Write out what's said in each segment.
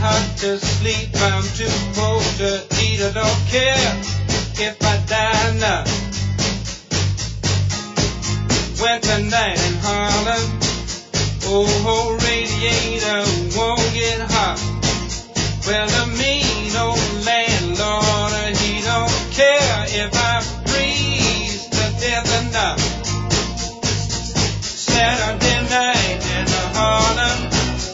hot to sleep, I'm too poor to eat, I don't care if I die now. Winter night in Harlem, oh, radiator won't get hot. Well, the mean old landlord, he don't care if I freeze to death or not. Saturday night in Harlem,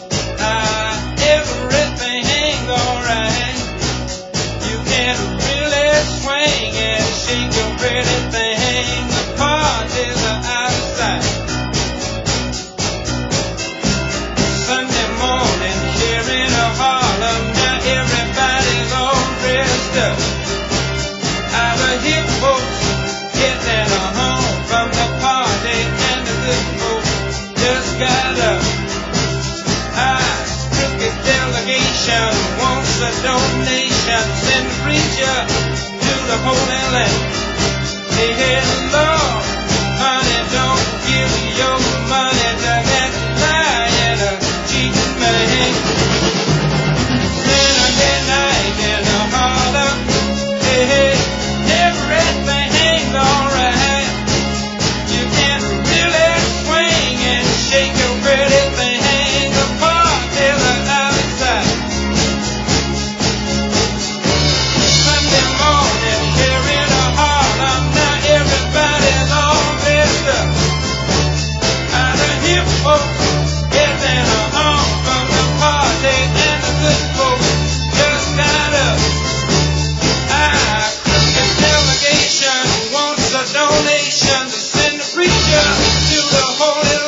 everything's alright. You can really swing and shake your pretty thing. The parties are out of sight. Sunday morning here in Harlem, now everybody's all dressed up. Our hip folks getting home from the party, and the good folks just got up. Crooked delegation wants a donation. Send the preacher to the Holy Land. Hey, hey, Lord, honey, don't give your money to that lying, cheating man. Saturday night in Harlem, hey, hey, everything's alright. You can really swing and shake your pretty thing. The parties are outside. Sunday morning here in Harlem, now everybody's all dressed up. The hip folks getting home from the party, and the good folks just got up. Crooked delegation wants a donation to send the preacher to the Holy Land.